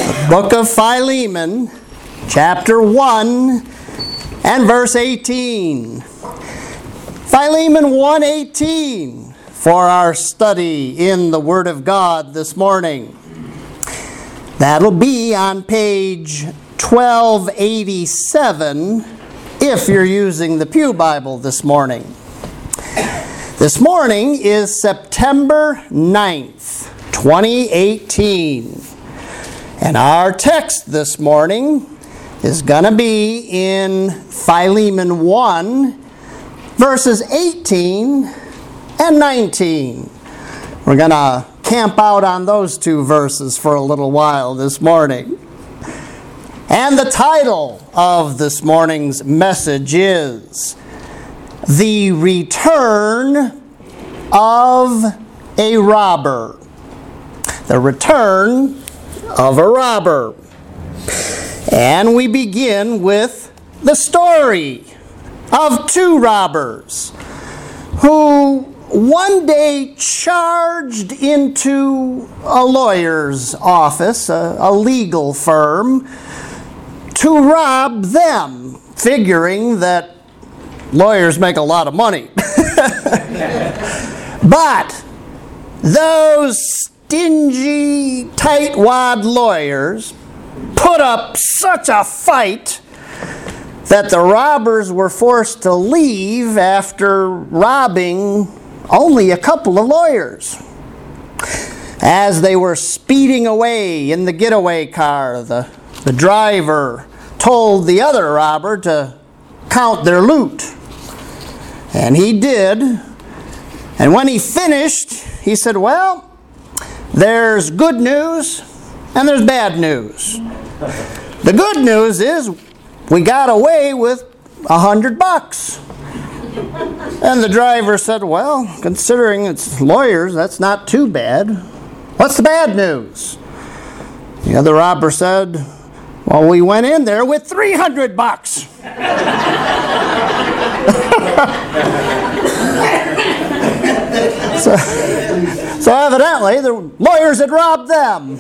Book of Philemon, chapter 1 and verse 18. Philemon 1:18 for our study in the Word of God this morning. That'll be on page 1287 if you're using the Pew Bible this morning. This morning is September 9th, 2018. And our text this morning is going to be in Philemon 1, verses 18 and 19. We're going to camp out on those two verses for a little while this morning. And the title of this morning's message is The Return of a Robber. The Return of a Robber. And we begin with the story of two robbers who one day charged into a lawyer's office, a legal firm, to rob them, figuring that lawyers make a lot of money. But those stingy, tightwad lawyers put up such a fight that the robbers were forced to leave after robbing only a couple of lawyers. As they were speeding away in the getaway car, the driver told the other robber to count their loot. And he did. And when he finished, he said, "Well, there's good news and there's bad news. The good news is we got away with $100. And the driver said, "Well, considering it's lawyers, that's not too bad. What's the bad news?" The other robber said, "Well, we went in there with $300. So evidently, the lawyers had robbed them.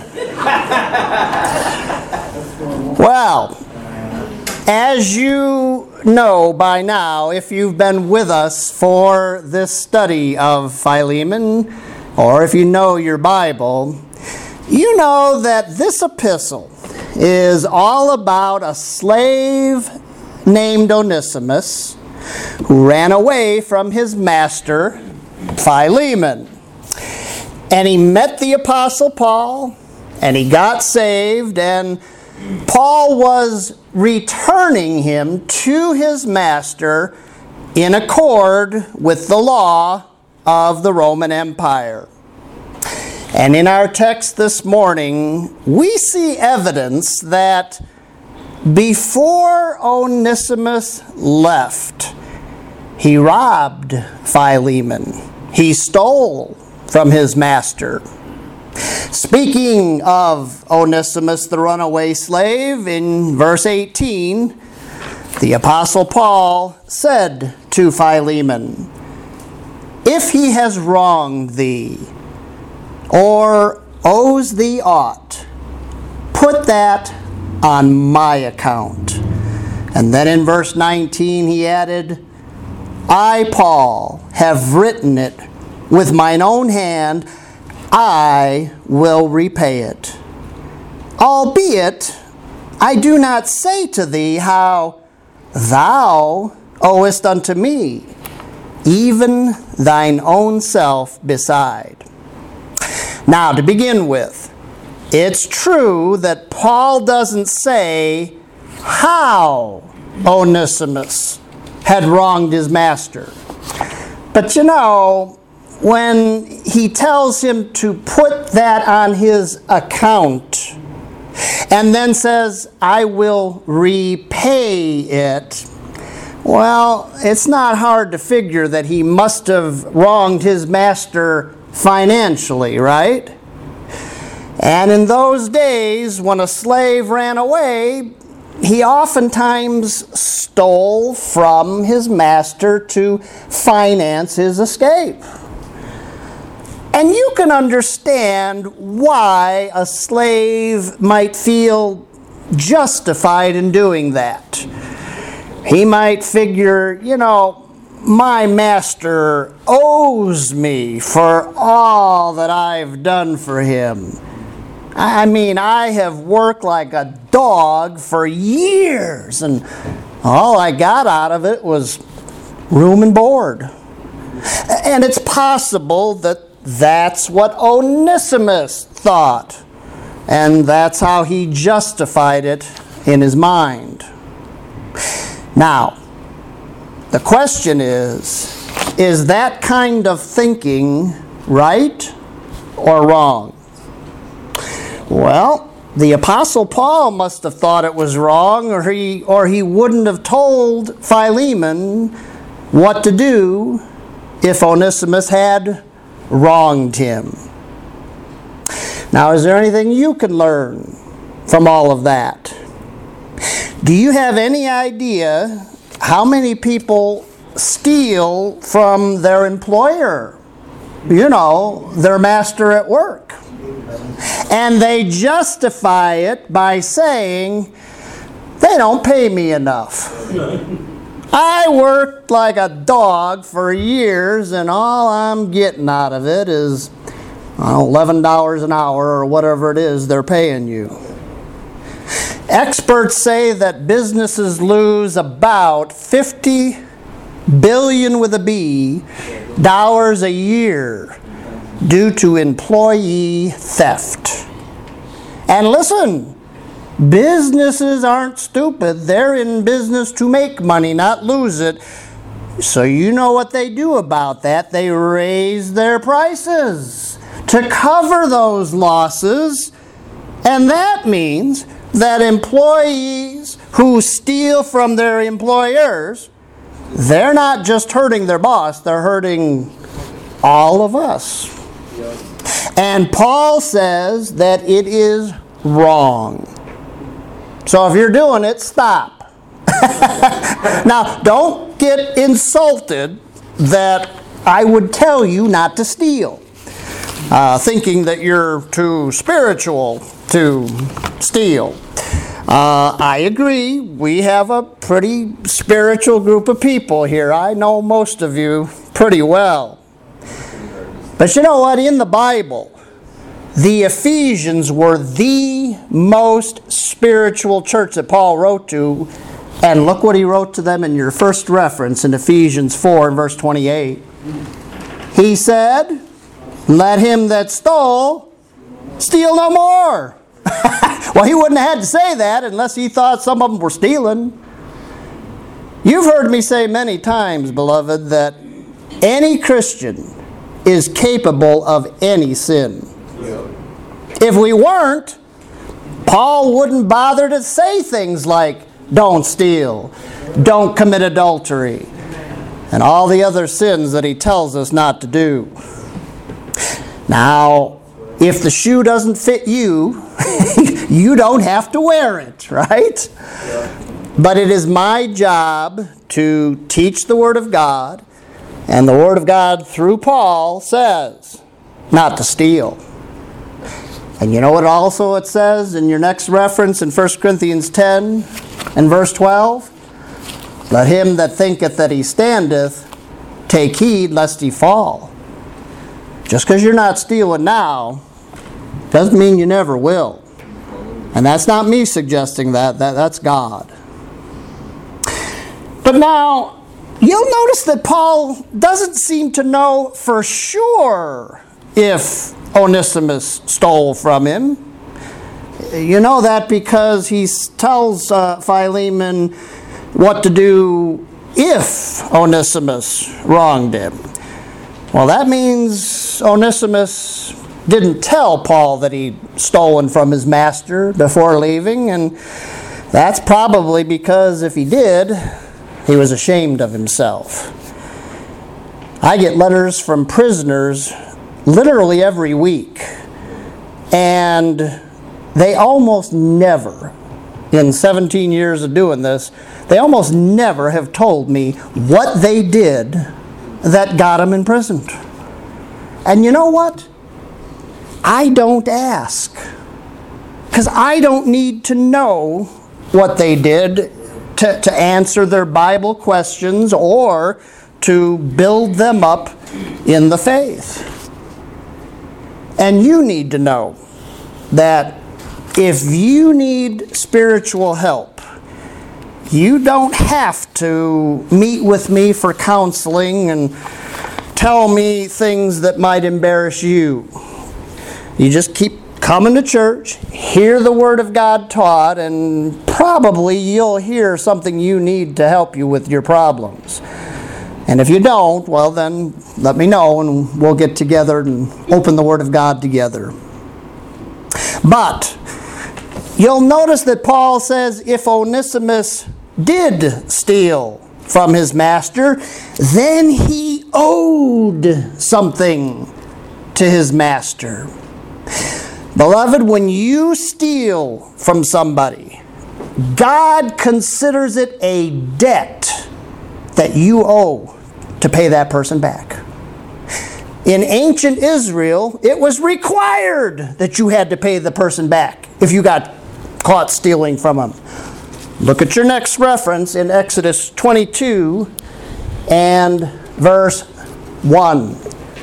Well, as you know by now, if you've been with us for this study of Philemon, or if you know your Bible, you know that this epistle is all about a slave named Onesimus who ran away from his master, Philemon. And he met the Apostle Paul, and he got saved, and Paul was returning him to his master in accord with the law of the Roman Empire. And in our text this morning, we see evidence that before Onesimus left, he robbed Philemon. He stole from his master. Speaking of Onesimus, the runaway slave, in verse 18, the Apostle Paul said to Philemon, "If he has wronged thee, or owes thee aught, put that on my account." And then in verse 19 he added, "I, Paul, have written it with mine own hand, I will repay it. Albeit I do not say to thee how thou owest unto me, even thine own self beside." Now, to begin with, it's true that Paul doesn't say how Onesimus had wronged his master. But you know, when he tells him to put that on his account and then says, "I will repay it," well, it's not hard to figure that he must have wronged his master financially, right? And in those days, when a slave ran away, he oftentimes stole from his master to finance his escape. And you can understand why a slave might feel justified in doing that. He might figure, my master owes me for all that I've done for him. I mean, I have worked like a dog for years, and all I got out of it was room and board. And it's possible that that's what Onesimus thought, and that's how he justified it in his mind. Now, the question is that kind of thinking right or wrong? Well, the Apostle Paul must have thought it was wrong, or he wouldn't have told Philemon what to do if Onesimus had wronged him. Now, is there anything you can learn from all of that? Do you have any idea how many people steal from their employer? Their master at work. And they justify it by saying, they don't pay me enough. I worked like a dog for years, and all I'm getting out of it is $11 an hour or whatever it is they're paying you. Experts say that businesses lose about $50 billion with a B dollars a year due to employee theft. And listen, businesses aren't stupid. They're in business to make money, not lose it. So you know what they do about that. They raise their prices to cover those losses. And that means that employees who steal from their employers, they're not just hurting their boss, they're hurting all of us. And Paul says that it is wrong. So if you're doing it, stop. Now, don't get insulted that I would tell you not to steal, thinking that you're too spiritual to steal. I agree. We have a pretty spiritual group of people here. I know most of you pretty well. But you know what? In the Bible, the Ephesians were the most spiritual church that Paul wrote to. And look what he wrote to them in your first reference in Ephesians 4 and verse 28. He said, "Let him that stole steal no more." Well, he wouldn't have had to say that unless he thought some of them were stealing. You've heard me say many times, beloved, that any Christian is capable of any sin. If we weren't, Paul wouldn't bother to say things like, don't steal, don't commit adultery, and all the other sins that he tells us not to do. Now, if the shoe doesn't fit you, you don't have to wear it, right? But it is my job to teach the Word of God, and the Word of God through Paul says not to steal. And you know what also it says in your next reference in 1 Corinthians 10 and verse 12? Let him that thinketh that he standeth take heed lest he fall. Just because you're not stealing now doesn't mean you never will. And that's not me suggesting that. That's God. But now, you'll notice that Paul doesn't seem to know for sure if Onesimus stole from him. You know that because he tells Philemon what to do if Onesimus wronged him. Well, that means Onesimus didn't tell Paul that he'd stolen from his master before leaving, and that's probably because if he did, he was ashamed of himself. I get letters from prisoners literally every week, and they almost never, in 17 years of doing this, they almost never have told me what they did that got them imprisoned. And you know what? I don't ask. Because I don't need to know what they did to answer their Bible questions or to build them up in the faith. And you need to know that if you need spiritual help, you don't have to meet with me for counseling and tell me things that might embarrass you. You just keep coming to church, hear the Word of God taught, and probably you'll hear something you need to help you with your problems. And if you don't, well then let me know and we'll get together and open the Word of God together. But you'll notice that Paul says if Onesimus did steal from his master, then he owed something to his master. Beloved, when you steal from somebody, God considers it a debt that you owe to pay that person back. In ancient Israel, it was required that you had to pay the person back if you got caught stealing from them. Look at your next reference in Exodus 22 and verse 1.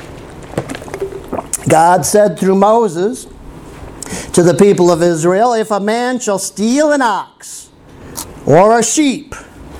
God said through Moses to the people of Israel, if a man shall steal an ox or a sheep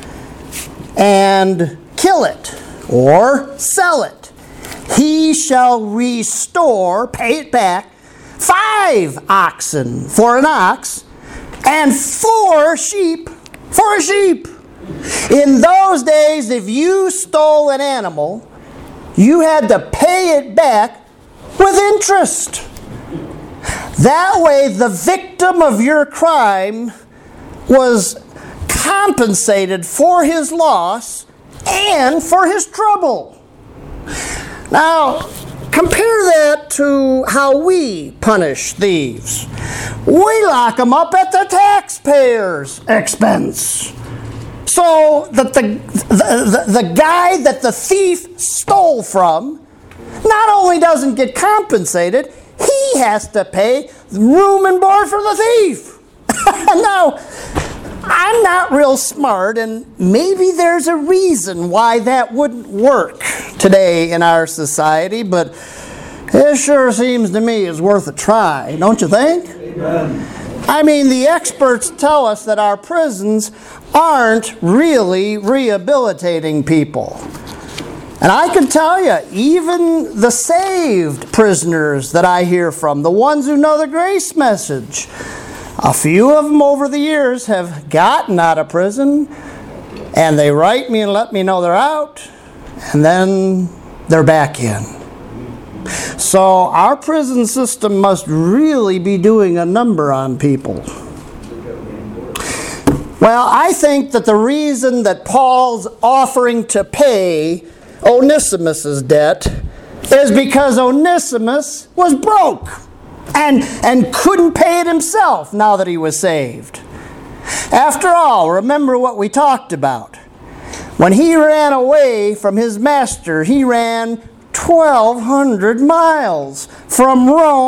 and kill it or sell it, he shall restore, pay it back, 5 oxen for an ox and 4 sheep for a sheep. In those days, if you stole an animal, you had to pay it back with interest. That way, the victim of your crime was compensated for his loss and for his trouble. Now, compare that to how we punish thieves. We lock them up at the taxpayer's expense. So that the guy that the thief stole from not only doesn't get compensated, he has to pay room and board for the thief. Now, I'm not real smart, and maybe there's a reason why that wouldn't work today in our society, but it sure seems to me it's worth a try, don't you think? Amen. I mean, the experts tell us that our prisons aren't really rehabilitating people. And I can tell you, even the saved prisoners that I hear from, the ones who know the grace message, a few of them over the years have gotten out of prison, and they write me and let me know they're out, and then they're back in. So our prison system must really be doing a number on people. Well, I think that the reason that Paul's offering to pay Onesimus' debt is because Onesimus was broke and couldn't pay it himself now that he was saved. After all, remember what we talked about. When he ran away from his master, he ran 1,200 miles from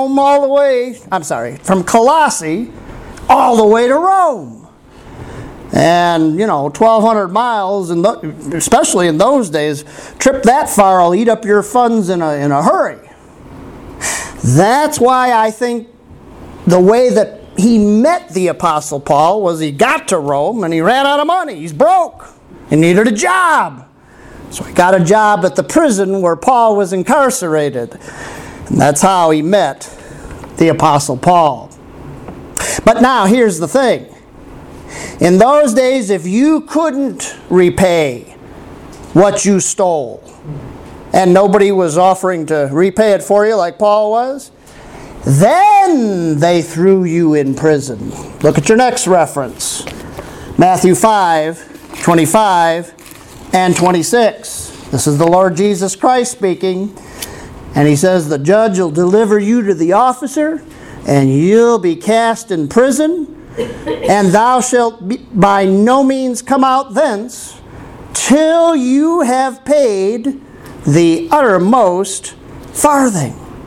from Colossae all the way to Rome. And, 1,200 miles, especially in those days, trip that far, I'll eat up your funds in a hurry. That's why I think the way that he met the Apostle Paul was he got to Rome and he ran out of money. He's broke. He needed a job. So he got a job at the prison where Paul was incarcerated. And that's how he met the Apostle Paul. But now, here's the thing. In those days, if you couldn't repay what you stole, and nobody was offering to repay it for you like Paul was, then they threw you in prison. Look at your next reference. Matthew 5:25 and 26. This is the Lord Jesus Christ speaking. And he says, the judge will deliver you to the officer, and you'll be cast in prison, and thou shalt by no means come out thence till you have paid the uttermost farthing.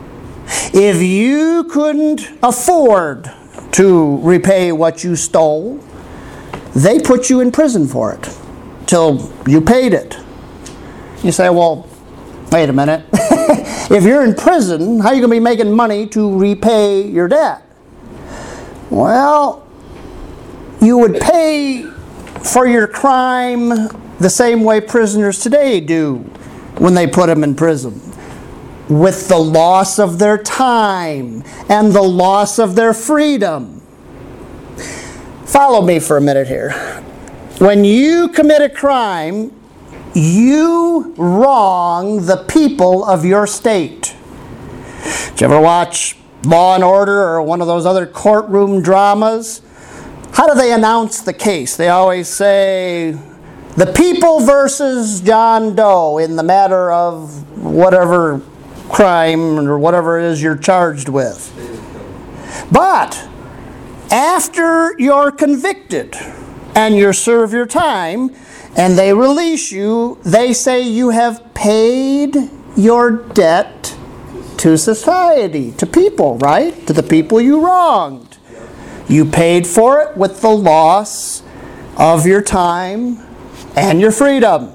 If you couldn't afford to repay what you stole, they put you in prison for it till you paid it. You say, well, wait a minute. If you're in prison, how are you going to be making money to repay your debt? Well, you would pay for your crime the same way prisoners today do when they put them in prison, with the loss of their time and the loss of their freedom. Follow me for a minute here. When you commit a crime, you wrong the people of your state. Did you ever watch Law and Order or one of those other courtroom dramas? How do they announce the case? They always say, the people versus John Doe in the matter of whatever crime or whatever it is you're charged with. But after you're convicted and you serve your time and they release you, they say you have paid your debt to society, to people, right? To the people you wronged. You paid for it with the loss of your time and your freedom.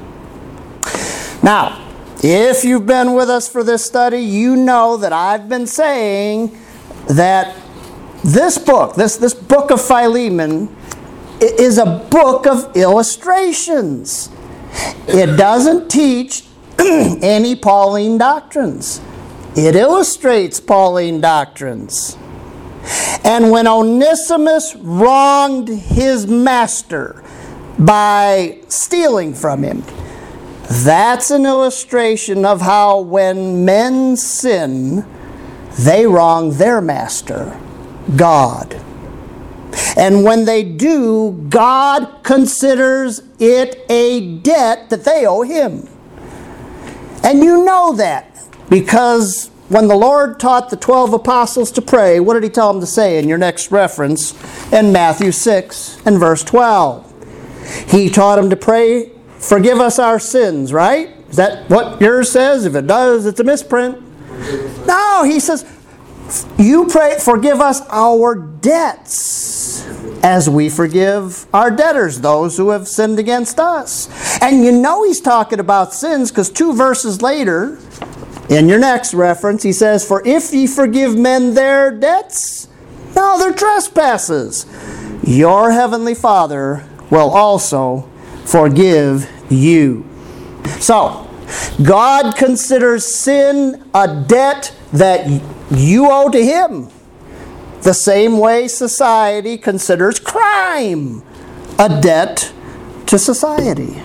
Now, if you've been with us for this study, you know that I've been saying that this book, this book of Philemon, is a book of illustrations. It doesn't teach any Pauline doctrines. It illustrates Pauline doctrines. And when Onesimus wronged his master by stealing from him, that's an illustration of how when men sin, they wrong their master, God. And when they do, God considers it a debt that they owe Him. And you know that because when the Lord taught the 12 apostles to pray, what did He tell them to say in your next reference in Matthew 6 and verse 12? He taught them to pray, forgive us our sins, right? Is that what yours says? If it does, it's a misprint. No, He says, you pray, forgive us our debts as we forgive our debtors, those who have sinned against us. And you know He's talking about sins because 2 verses later, in your next reference, He says, for if ye forgive men their debts, no, their trespasses, your heavenly Father will also forgive you. So, God considers sin a debt that you owe to Him. The same way society considers crime a debt to society.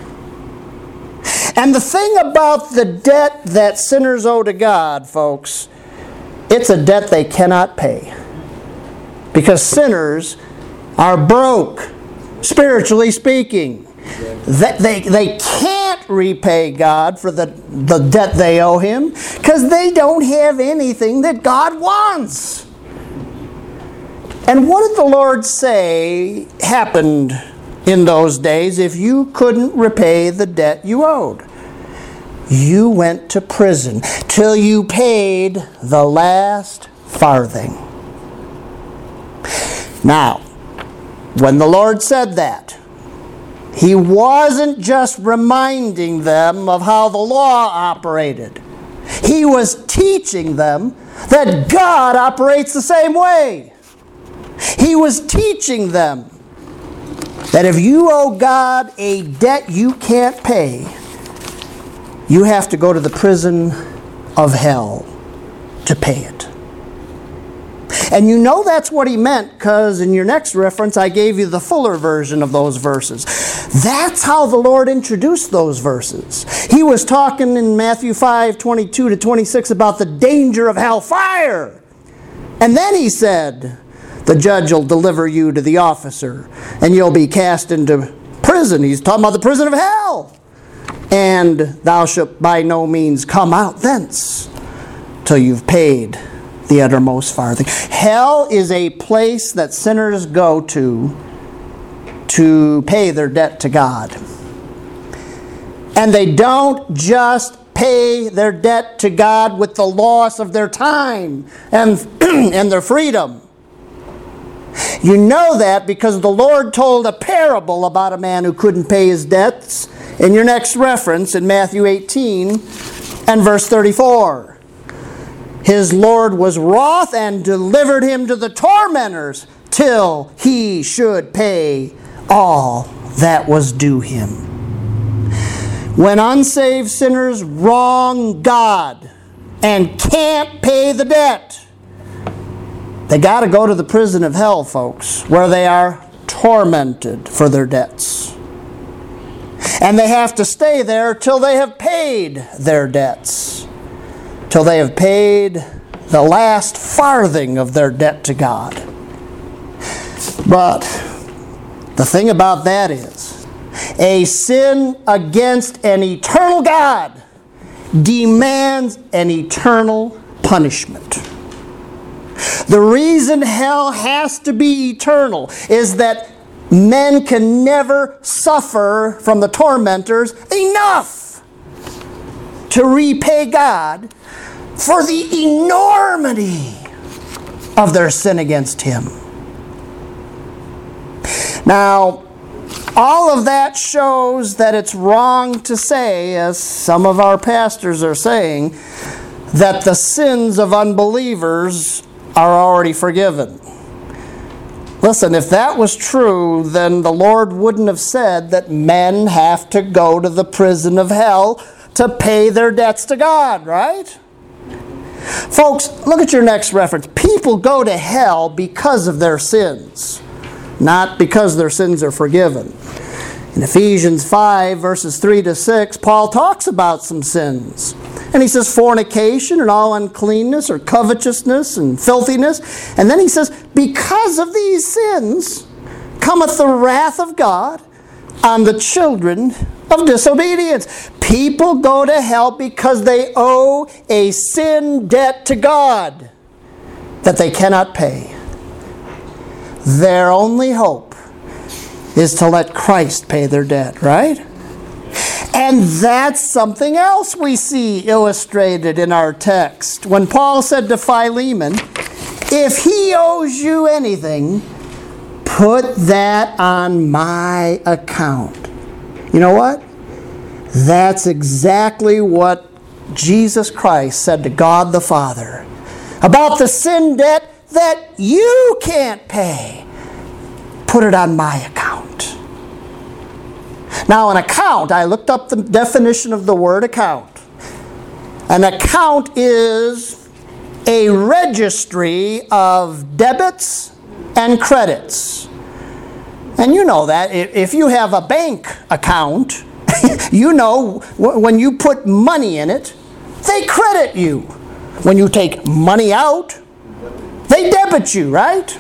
And the thing about the debt that sinners owe to God, folks, it's a debt they cannot pay. Because sinners are broke, spiritually speaking. They can't repay God for the debt they owe Him because they don't have anything that God wants. And what did the Lord say happened in those days if you couldn't repay the debt you owed? You went to prison till you paid the last farthing. Now, when the Lord said that, He wasn't just reminding them of how the law operated. He was teaching them that God operates the same way. He was teaching them that if you owe God a debt you can't pay, you have to go to the prison of hell to pay it. And you know that's what He meant because in your next reference I gave you the fuller version of those verses. That's how the Lord introduced those verses. He was talking in Matthew 5:22-26 about the danger of hellfire. And then He said, the judge will deliver you to the officer and you'll be cast into prison. He's talking about the prison of hell. And thou shalt by no means come out thence till you've paid the uttermost farthing. Hell is a place that sinners go to pay their debt to God. And they don't just pay their debt to God with the loss of their time and, and their freedom. You know that because the Lord told a parable about a man who couldn't pay his debts in your next reference in Matthew 18 and verse 34. His Lord was wroth and delivered him to the tormentors till he should pay all that was due him. When unsaved sinners wrong God and can't pay the debt, they got to go to the prison of hell, folks, where they are tormented for their debts. And they have to stay there till they have paid their debts, till they have paid the last farthing of their debt to God. But the thing about that is, a sin against an eternal God demands an eternal punishment. The reason hell has to be eternal is that men can never suffer from the tormentors enough to repay God for the enormity of their sin against Him. Now, all of that shows that it's wrong to say, as some of our pastors are saying, that the sins of unbelievers are already forgiven. Listen, if that was true, then the Lord wouldn't have said that men have to go to the prison of hell to pay their debts to God, right? Folks, look at your next reference. People go to hell because of their sins, not because their sins are forgiven. In Ephesians 5, verses 3 to 6, Paul talks about some sins. And he says fornication and all uncleanness or covetousness and filthiness. And then he says, because of these sins cometh the wrath of God on the children of disobedience. People go to hell because they owe a sin debt to God that they cannot pay. Their only hope is to let Christ pay their debt, right? And that's something else we see illustrated in our text. When Paul said to Philemon, if he owes you anything, put that on my account. You know what? That's exactly what Jesus Christ said to God the Father about the sin debt that you can't pay. Put it on my account. Now, an account, I looked up the definition of the word account. An account is a registry of debits and credits. And you know that. If you have a bank account, you know when you put money in it, they credit you. When you take money out, they debit you, right?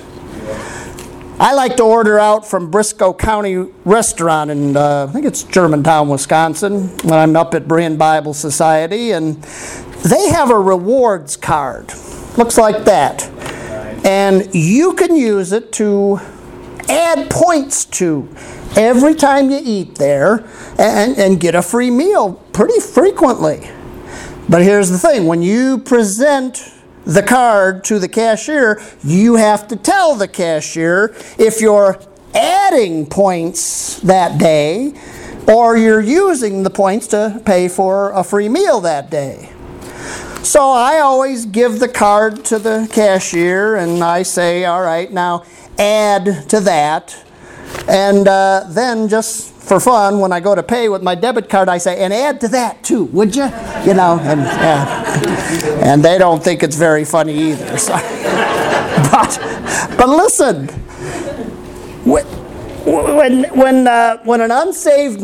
I like to order out from Briscoe County Restaurant in, I think it's Germantown, Wisconsin, when I'm up at Berean Bible Society. And they have a rewards card. Looks like that. And you can use it to add points to every time you eat there and get a free meal pretty frequently. But here's the thing. When you present the card to the cashier, you have to tell the cashier if you're adding points that day or you're using the points to pay for a free meal that day. So I always give the card to the cashier and I say, all right, now add to that. And then just for fun, when I go to pay with my debit card, I say, and add to that too, would you? You know, and they don't think it's very funny either. So. But listen, when an unsaved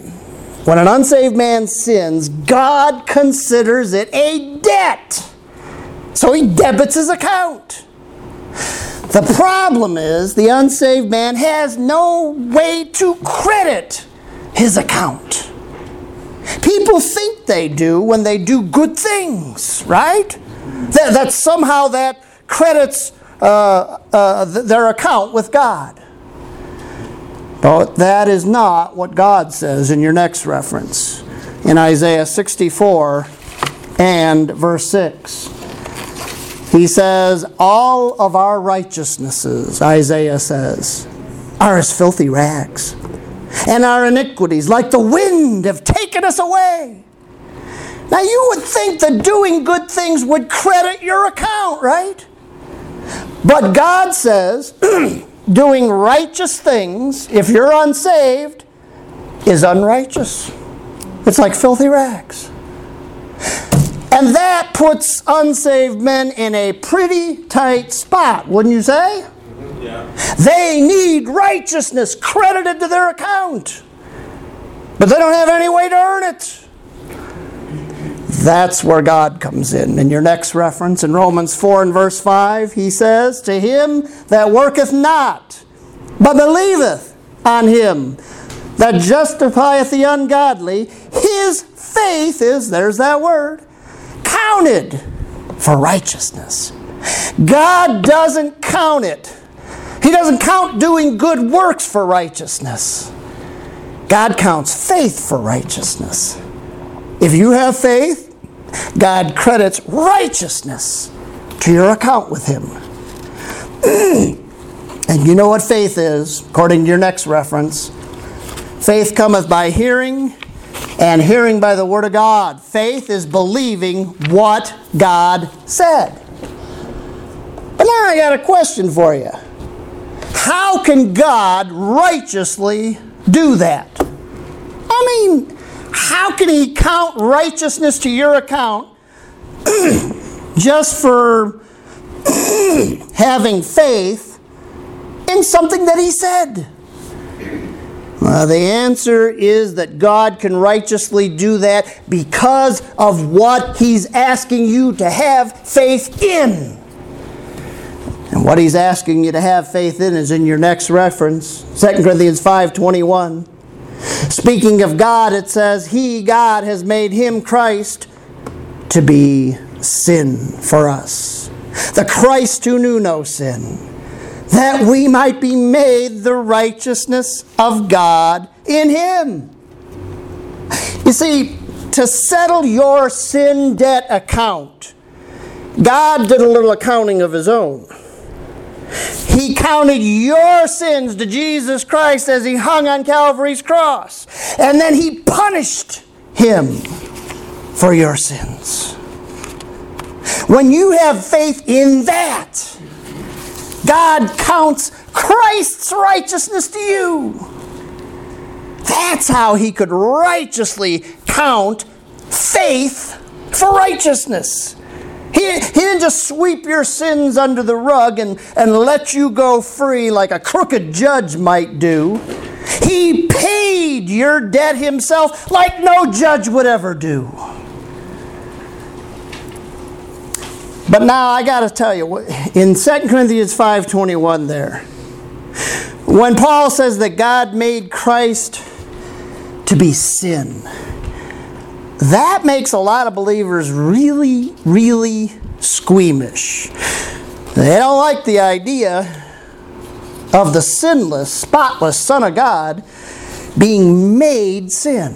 man sins, God considers it a debt. So He debits his account. The problem is the unsaved man has no way to credit his account. People think they do when they do good things, right? That somehow that credits their account with God. But that is not what God says in your next reference. in Isaiah 64 and verse 6. He says, all of our righteousnesses, Isaiah says, are as filthy rags, and our iniquities, like the wind, have taken us away. Now you would think that doing good things would credit your account, right? But God says, doing righteous things, if you're unsaved, is unrighteous. It's like filthy rags. And that puts unsaved men in a pretty tight spot, wouldn't you say? Yeah. They need righteousness credited to their account, but they don't have any way to earn it. That's where God comes in. In your next reference, in Romans 4 and verse 5, he says, to him that worketh not, but believeth on him that justifieth the ungodly, his faith is, there's that word, counted for righteousness. God doesn't count it. He doesn't count doing good works for righteousness. God counts faith for righteousness. If you have faith, God credits righteousness to your account with him. And you know what faith is, according to your next reference. Faith cometh by hearing, and hearing by the word of God. Faith is believing what God said. But now I got a question for you. How can God righteously do that? I mean, how can he count righteousness to your account just for having faith in something that he said? Well, the answer is that God can righteously do that because of what he's asking you to have faith in. And what he's asking you to have faith in is in your next reference, 2 Corinthians 5:21. Speaking of God, it says, he, God, has made him, Christ, to be sin for us. The Christ who knew no sin, that we might be made the righteousness of God in him. You see, to settle your sin debt account, God did a little accounting of his own. He counted your sins to Jesus Christ as he hung on Calvary's cross. And then he punished him for your sins. When you have faith in that, God counts Christ's righteousness to you. That's how he could righteously count faith for righteousness. He didn't just sweep your sins under the rug and let you go free like a crooked judge might do. He paid your debt himself like no judge would ever do. But now I got to tell you, in 2 Corinthians 5:21 there, when Paul says that God made Christ to be sin, that makes a lot of believers really, really squeamish. They don't like the idea of the sinless, spotless Son of God being made sin.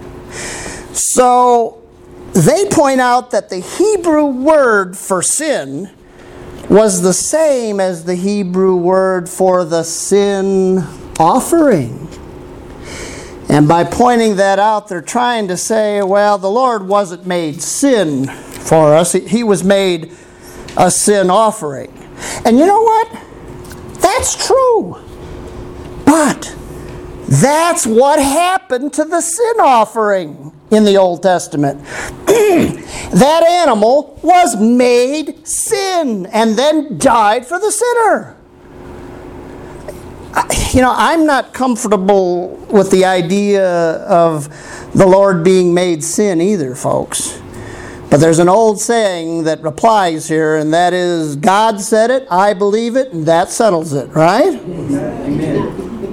So they point out that the Hebrew word for sin was the same as the Hebrew word for the sin offering. And by pointing that out, they're trying to say, well, the Lord wasn't made sin for us. He was made a sin offering. And you know what? That's true. But that's what happened to the sin offering in the Old Testament. That animal was made sin and then died for the sinner. I'm not comfortable with the idea of the Lord being made sin either, folks. But there's an old saying that applies here, and that is, God said it, I believe it, and that settles it, right? Amen.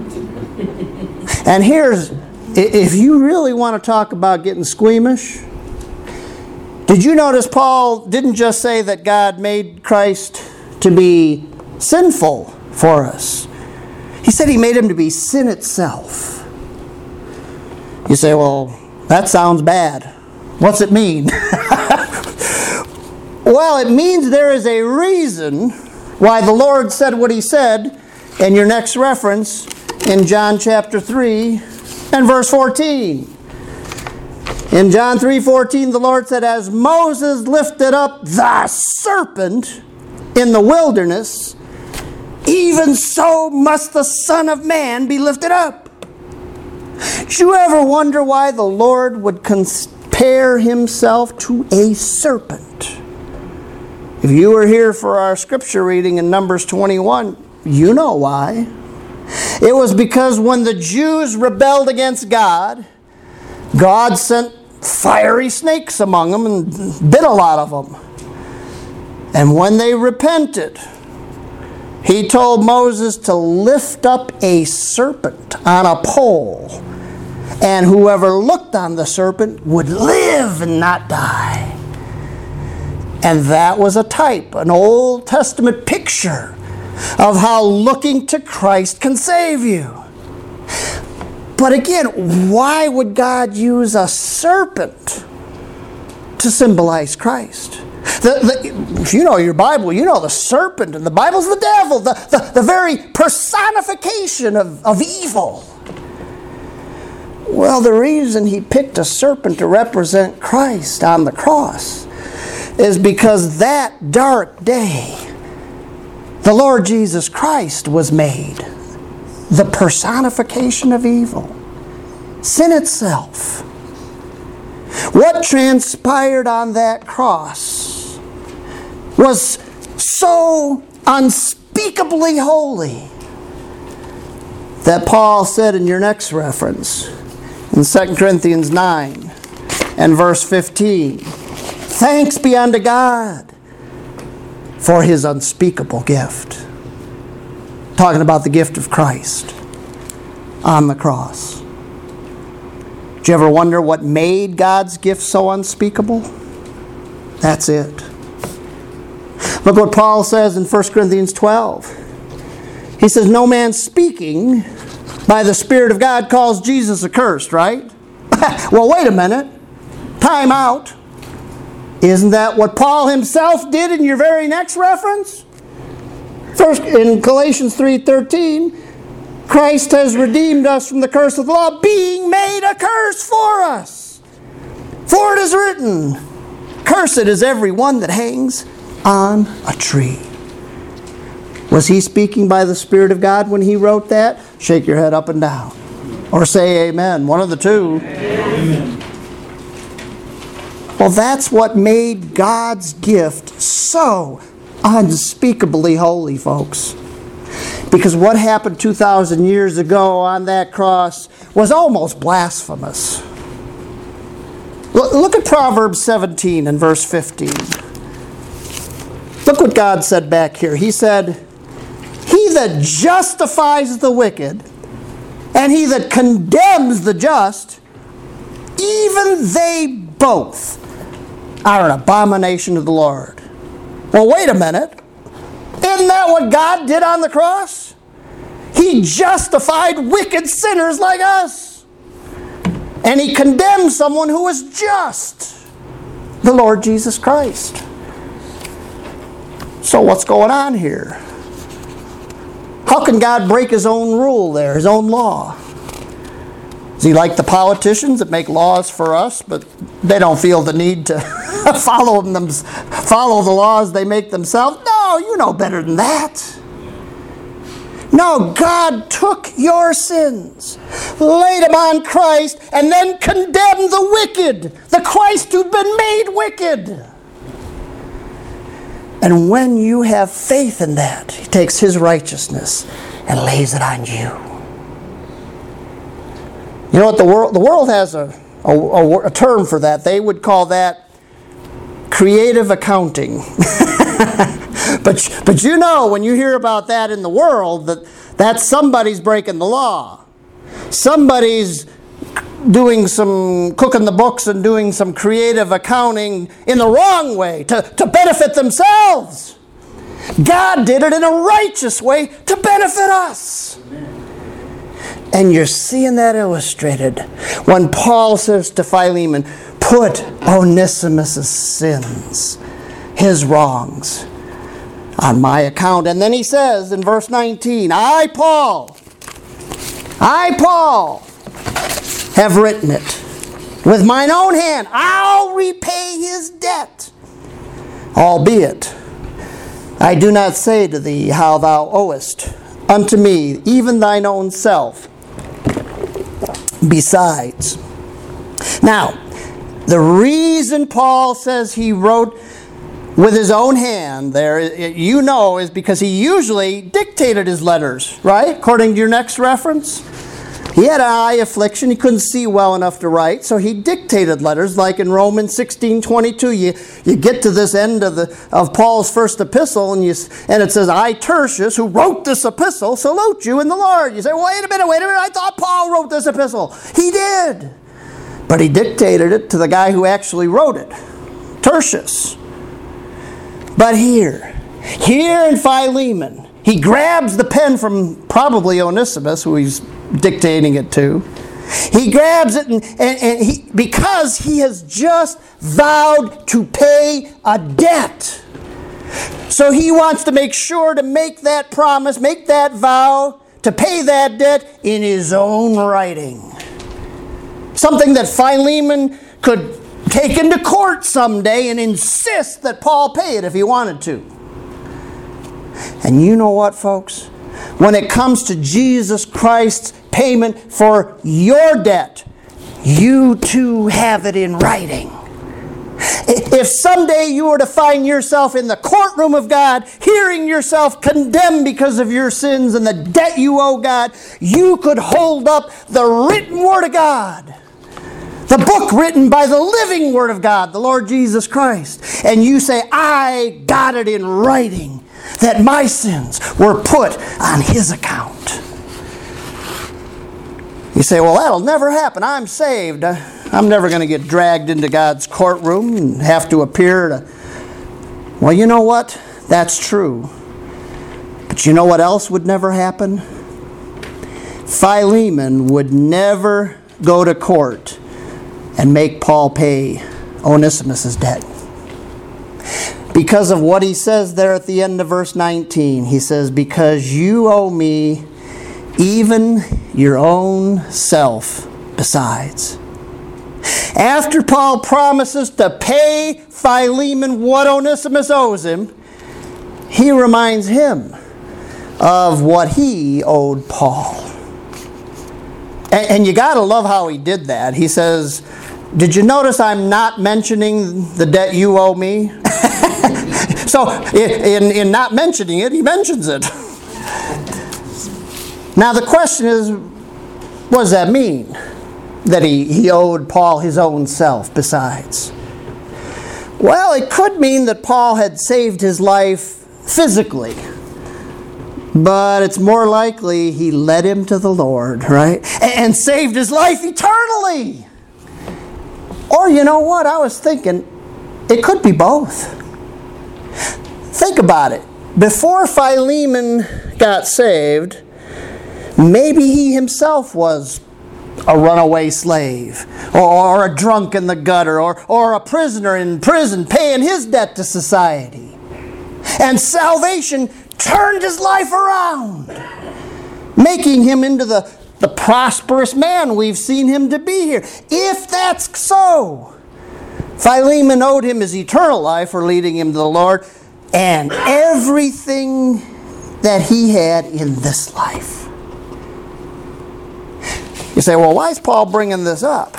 And here's, if you really want to talk about getting squeamish, did you notice Paul didn't just say that God made Christ to be sinful for us? He said he made him to be sin itself. You say, well, That sounds bad. What's it mean? Well, it means there is a reason why the Lord said what He said in your next reference in John chapter 3 and verse 14. In John 3:14, the Lord said, "As Moses lifted up the serpent in the wilderness, even so must the Son of Man be lifted up." Did you ever wonder why the Lord would compare Himself to a serpent? If you were here for our scripture reading in Numbers 21, you know why. It was because when the Jews rebelled against God, God sent fiery snakes among them and bit a lot of them. And when they repented, He told Moses to lift up a serpent on a pole, and whoever looked on the serpent would live and not die. And that was a type, an Old Testament picture of how looking to Christ can save you. But again, why would God use a serpent to symbolize Christ? If you know your Bible, you know the serpent in the Bible's the devil, the very personification of evil. Well, the reason He picked a serpent to represent Christ on the cross is because that dark day, the Lord Jesus Christ was made the personification of evil, sin itself. What transpired on that cross was so unspeakably holy that Paul said in your next reference, in 2 Corinthians 9 and verse 15, "Thanks be unto God for His unspeakable gift." Talking about the gift of Christ on the cross. Did you ever wonder what made God's gift so unspeakable? That's it. Look what Paul says in 1 Corinthians 12. He says, "No man speaking by the Spirit of God calls Jesus accursed," right? Well, wait a minute. Time out. Isn't that what Paul himself did in your very next reference? First, in Galatians 3:13, Christ has redeemed us from the curse of the law, being made a curse for us. For it is written, "Cursed is every one that hangs on a tree." Was he speaking by the Spirit of God when he wrote that? Shake your head up and down. Or say amen. One of the two. Amen. Well, that's what made God's gift so unspeakably holy, folks. Because what happened 2,000 years ago on that cross was almost blasphemous. Look at Proverbs 17 and verse 15. Look what God said back here. He said, "He that justifies the wicked and he that condemns the just, even they both are an abomination to the Lord." Well, wait a minute. Isn't that what God did on the cross? He justified wicked sinners like us. And He condemned someone who was just, the Lord Jesus Christ. So what's going on here? How can God break His own rule there, His own law? Is He like the politicians that make laws for us, but they don't feel the need to follow the laws they make themselves? No, you know better than that. No, God took your sins, laid them on Christ, and then condemned the wicked, the Christ who'd been made wicked. And when you have faith in that, He takes His righteousness and lays it on you. You know what the world has a term for that. They would call that creative accounting. But you know, when you hear about that in the world, that's somebody's breaking the law. Somebody's cooking the books and doing some creative accounting in the wrong way to benefit themselves. God did it in a righteous way to benefit us. And you're seeing that illustrated when Paul says to Philemon, put Onesimus' sins, his wrongs, on my account. And then he says in verse 19, I, Paul, have written it. With mine own hand, I'll repay his debt. Albeit, I do not say to thee how thou owest unto me, even thine own self. Besides. Now, the reason Paul says he wrote with his own hand there, is because he usually dictated his letters, right? According to your next reference. He had an eye affliction. He couldn't see well enough to write, so he dictated letters. Like in Romans 16:22, you get to this end of Paul's first epistle, and it says, I, Tertius, who wrote this epistle, salute you in the Lord. You say, wait a minute, I thought Paul wrote this epistle. He did. But he dictated it to the guy who actually wrote it, Tertius. But here in Philemon, he grabs the pen from probably Onesimus, who he's dictating it to. He grabs it and because he has just vowed to pay a debt. So he wants to make sure to make that promise, make that vow, to pay that debt in his own writing. Something that Philemon could take into court someday and insist that Paul pay it if he wanted to. And you know what, folks? When it comes to Jesus Christ's payment for your debt, you too have it in writing. If someday you were to find yourself in the courtroom of God, hearing yourself condemned because of your sins and the debt you owe God, you could hold up the written Word of God, the book written by the living Word of God, the Lord Jesus Christ, and you say, I got it in writing that my sins were put on His account. You say, well, that'll never happen. I'm saved. I'm never going to get dragged into God's courtroom and have to appear to... Well, you know what? That's true. But you know what else would never happen? Philemon would never go to court and make Paul pay Onesimus' debt. Because of what he says there at the end of verse 19. He says, because you owe me even your own self besides. After Paul promises to pay Philemon what Onesimus owes him, he reminds him of what he owed Paul. And you got to love how he did that. He says, did you notice I'm not mentioning the debt you owe me? So in not mentioning it, he mentions it. Now the question is, what does that mean? That he owed Paul his own self besides? Well, it could mean that Paul had saved his life physically. But it's more likely he led him to the Lord, right? And saved his life eternally. Or you know what? I was thinking, it could be both. Think about it. Before Philemon got saved, maybe he himself was a runaway slave, or a drunk in the gutter, or a prisoner in prison paying his debt to society. And salvation turned his life around, making him into the prosperous man we've seen him to be here. If that's so, Philemon owed him his eternal life for leading him to the Lord and everything that he had in this life. You say, well, why is Paul bringing this up?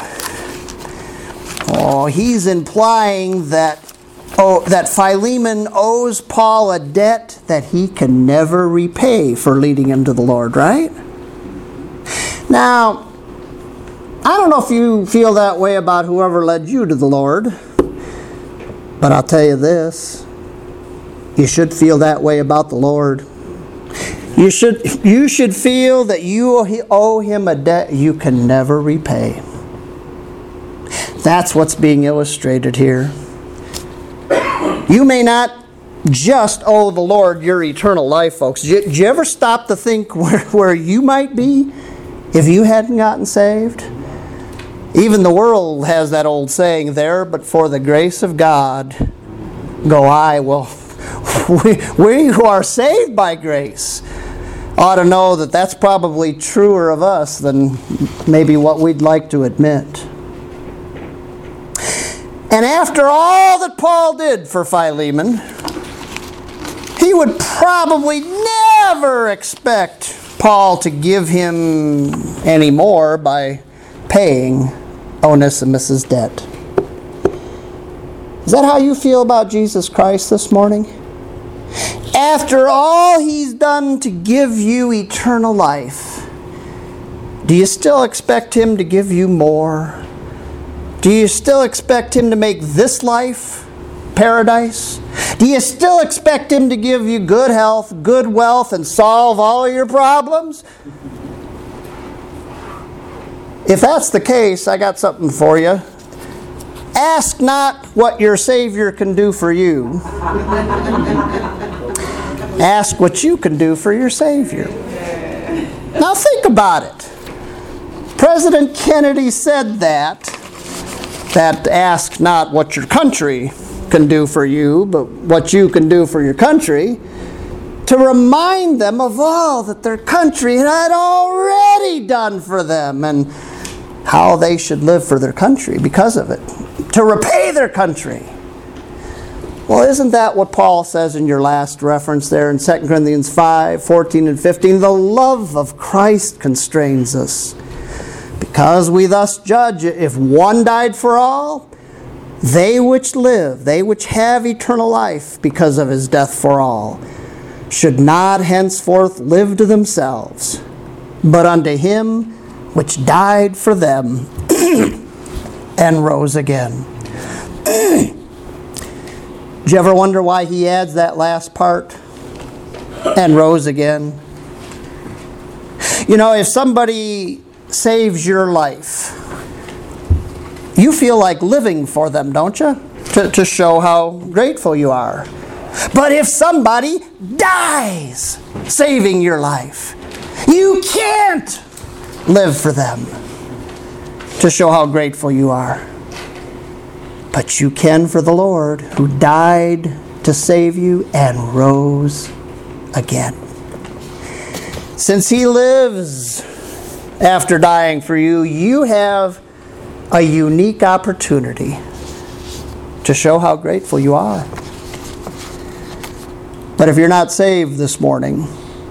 Oh, he's implying that Philemon owes Paul a debt that he can never repay for leading him to the Lord, right? Now, I don't know if you feel that way about whoever led you to the Lord, but I'll tell you this. You should feel that way about the Lord. You should feel that you owe Him a debt you can never repay. That's what's being illustrated here. You may not just owe the Lord your eternal life, folks. Did you ever stop to think where you might be if you hadn't gotten saved? Even the world has that old saying there, but for the grace of God go I. Well, we who are saved by grace ought to know that that's probably truer of us than maybe what we'd like to admit. And after all that Paul did for Philemon, he would probably never expect Paul to give him any more by paying Onesimus' debt. Is that how you feel about Jesus Christ this morning? After all he's done to give you eternal life, do you still expect him to give you more? Do you still expect him to make this life paradise? Do you still expect him to give you good health, good wealth, and solve all your problems? If that's the case, I got something for you. Ask not what your Savior can do for you. Ask what you can do for your Savior. Now think about it. President Kennedy said that ask not what your country can do for you, but what you can do for your country, to remind them of all that their country had already done for them and how they should live for their country because of it, to repay their country. Well, isn't that what Paul says in your last reference there in 2 Corinthians 5, 14 and 15? The love of Christ constrains us, because we thus judge, if one died for all, they which live, they which have eternal life because of his death for all, should not henceforth live to themselves, but unto him which died for them and rose again. Do you ever wonder why he adds that last part, and rose again? You know, if somebody saves your life, you feel like living for them, don't you? To show how grateful you are. But if somebody dies saving your life, you can't live for them to show how grateful you are. But you can for the Lord, who died to save you and rose again. Since he lives after dying for you, you have a unique opportunity to show how grateful you are. But if you're not saved this morning,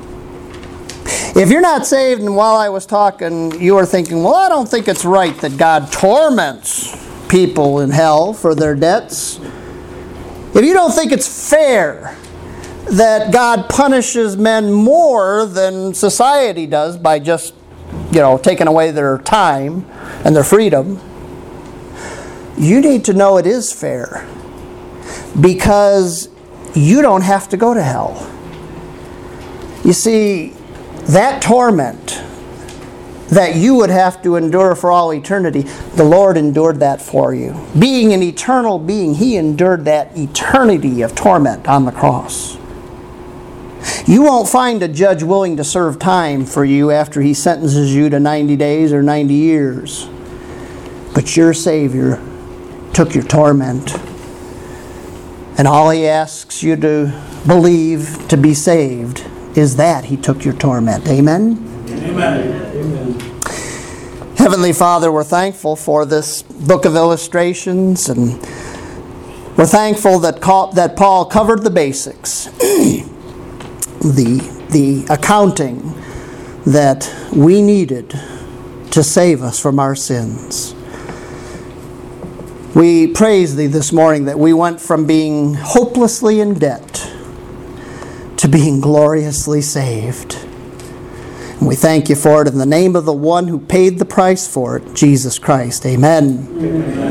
if you're not saved, and while I was talking, you were thinking, well, I don't think it's right that God torments people in hell for their debts. If you don't think it's fair that God punishes men more than society does by just, taking away their time and their freedom, you need to know it is fair, because you don't have to go to hell. You see, that torment that you would have to endure for all eternity, the Lord endured that for you. Being an eternal being, he endured that eternity of torment on the cross. You won't find a judge willing to serve time for you after he sentences you to 90 days or 90 years. But your Savior took your torment. And all he asks you to believe to be saved is that he took your torment. Amen? Amen. Heavenly Father, we're thankful for this book of illustrations, and we're thankful that Paul covered the basics, the accounting that we needed to save us from our sins. We praise Thee this morning that we went from being hopelessly in debt to being gloriously saved. And we thank You for it in the name of the one who paid the price for it, Jesus Christ. Amen. Amen.